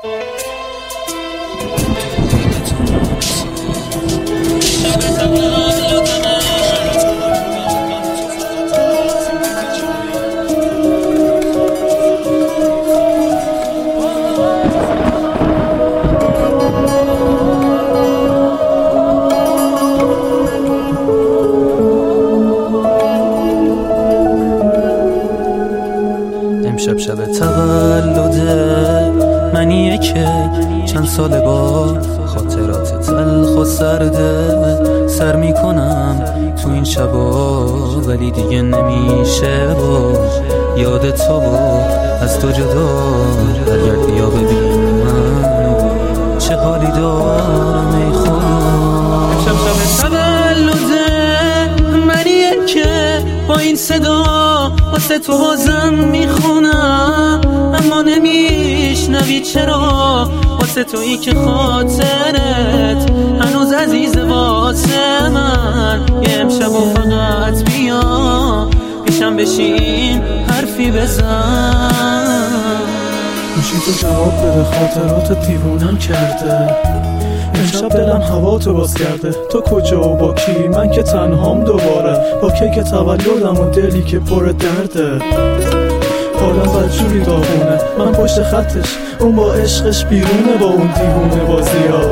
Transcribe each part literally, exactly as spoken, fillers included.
امشب شب تولده منیه که چند سال با خاطرات تلخ و سرده سر میکنم تو این شبا، ولی دیگه نمیشه با یاد تو با از تو جدا. برگرد بیا ببین منو چه حالی دارم ای خدا. امشب شب تولده منیه که با این صدا واسه تو بازم میخونم، اما نمیشنوی چرا؟ واسه تویی که خاطرت هنوز عزیزه واسه من. یه امشب و فقط بیا پیشم بشین حرفی بزن. میشی تو جواب بده، خاطرات دیوونم کرده. امشب دلم هوا تو باز کرده. تو کجا و با کی؟ من که تنهام دوباره، با کیک تولدم و دلی که پر درده. حالم بدجوری داغونه، من پشت خطش، اون با عشقش بیرونه. با اون دیوونه بازیاش،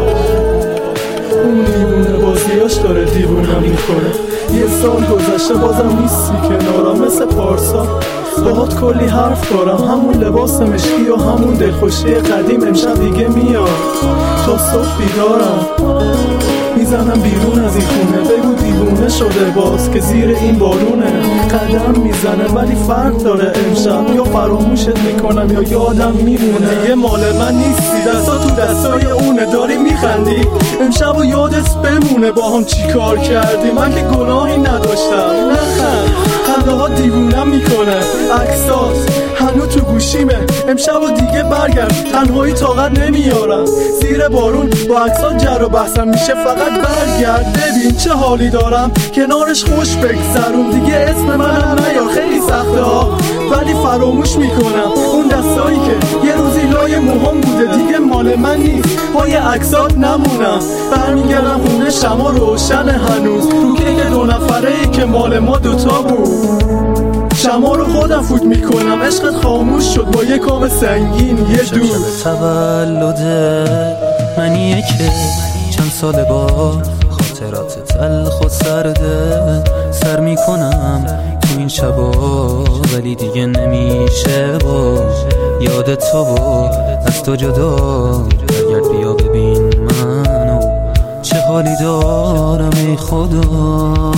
اون دیوونه بازیاش داره دیوونم میکنه. یه سال گذشته بازم نیستی کنارم مثل پارسا. باهات کلی حرف دارم، همون لباس مشکی و همون دلخوشی قدیم امشب دیگه میاد. تا صبح بیدارم میزنم بیرون از این خونه. بگو دیوونه شده باز که زیر این بارونه. قدم میزنه ولی فرق داره امشب، یا فراموشت میکنم یا یادم میمونه. یه مال من نیستی، دستا تو دستای اونه. داری میخندی امشب و یادت بمونه با هم چی کار کردی. من که گناهی نداشتم، نخند خنده ها دیوونم میکنه. عکسات هنو تو گوشیمه، امشب و دیگه برگرد، تنهایی طاقت نمیارم. زیر بارون با عکسات جر و بحثم میشه، فقط برگرد ببین چه حالی دارم. کنارش خوش بگذرون، دیگه اسم منم نیار. خیلی سخته ها ولی فراموش میکنم اون دستایی که یه روزی لای موهام بوده، دیگه مال من نیست. پای عکسات نمونم، برمیگردم خونه شما روشن هنوز. رو کیک دو نفره‌ای که مال ما دوتا بود، شما رو خودم فوت میکنم. عشقت خاموش شد با یه کام سنگین یه دود. شب تولده منیه که چند سال با خاطرات تلخ و سرده سر میکنم تو این شبا، ولی دیگه نمیشه با یاد تو با از تو جدا. برگرد بیا ببین منو چه حالی دارم ای خدا.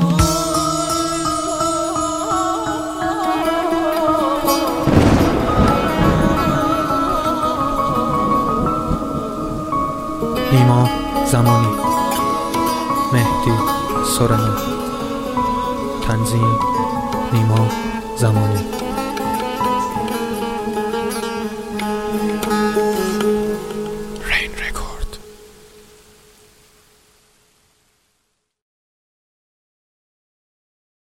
نیما زمانی، مهدی سورانی، تنظیم نیما زمانی.